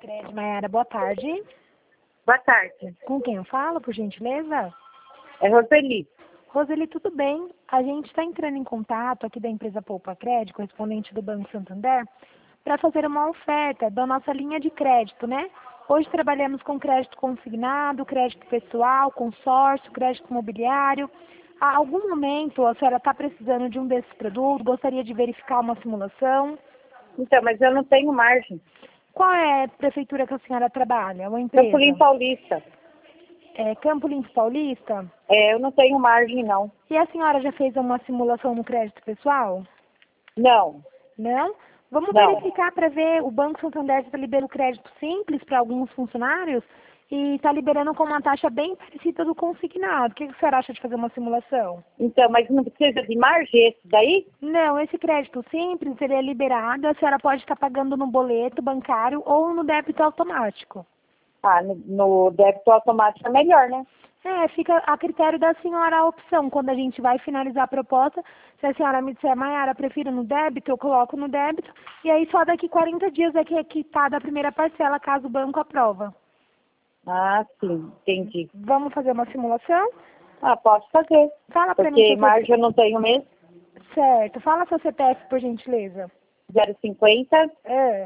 Cred, Maiara, boa tarde. Boa tarde. Com quem eu falo, por gentileza? É Roseli. Roseli, tudo bem? A gente está entrando em contato aqui da empresa Poupa Cred, correspondente do Banco Santander, para fazer uma oferta da nossa linha de crédito, né? Hoje trabalhamos com crédito consignado, crédito pessoal, consórcio, crédito imobiliário. A algum momento a senhora está precisando de um desses produtos, gostaria de verificar uma simulação? Então, mas eu não tenho margem. Qual é a prefeitura que a senhora trabalha? Uma empresa? Campo Limpo Paulista. É Campo Limpo Paulista? Eu não tenho margem, não. E a senhora já fez uma simulação no crédito pessoal? Não. Não? Vamos Não. verificar para ver, o Banco Santander está liberando crédito simples para alguns funcionários e está liberando com uma taxa bem parecida do consignado. O que a senhora acha de fazer uma simulação? Então, mas não precisa de margem esse daí? Não, esse crédito simples, ele é liberado, a senhora pode estar pagando no boleto bancário ou no débito automático. Ah, no débito automático é melhor, né? Fica a critério da senhora a opção. Quando a gente vai finalizar a proposta, se a senhora me disser, Maiara, prefiro no débito, eu coloco no débito, e aí só daqui 40 dias é que é quitada a primeira parcela, caso o banco aprova. Ah, sim, entendi. Vamos fazer uma simulação? Ah, posso fazer. Fala pra mim Porque seu margem eu não tenho mesmo. Certo. Fala seu CPF, por gentileza. 050 É.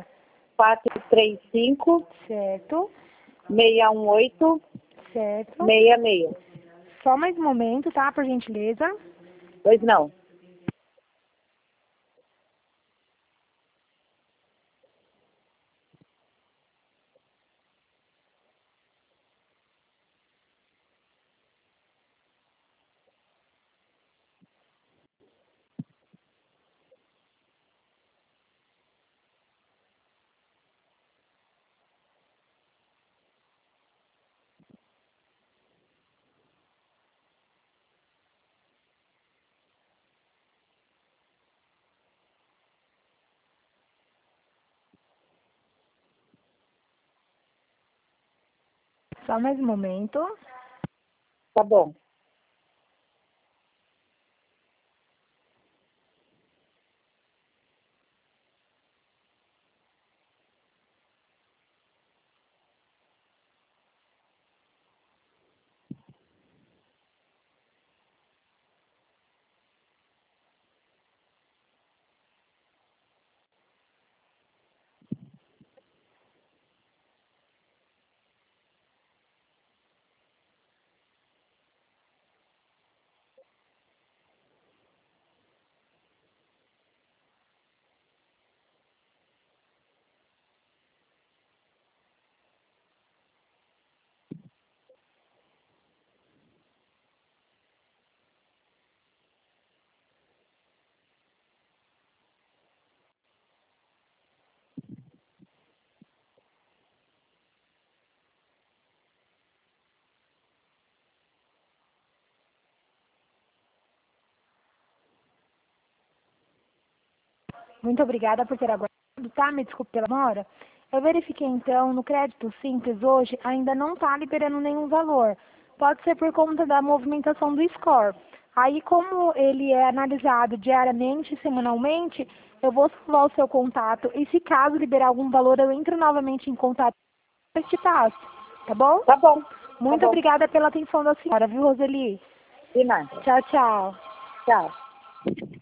435 Certo. 618 Certo. 66. Só mais um momento, tá? Por gentileza. Pois não. Só mais um momento. Tá bom. Muito obrigada por ter aguardado, tá? Me desculpe pela demora. Eu verifiquei então, no crédito simples hoje ainda não está liberando nenhum valor. Pode ser por conta da movimentação do score. Aí, como ele é analisado diariamente e semanalmente, eu vou salvar o seu contato e se caso liberar algum valor, eu entro novamente em contato e te passo, tá bom? Tá bom. Muito Tá bom. obrigada pela atenção da senhora, viu, Roseli? De nada. Tchau, tchau. Tchau.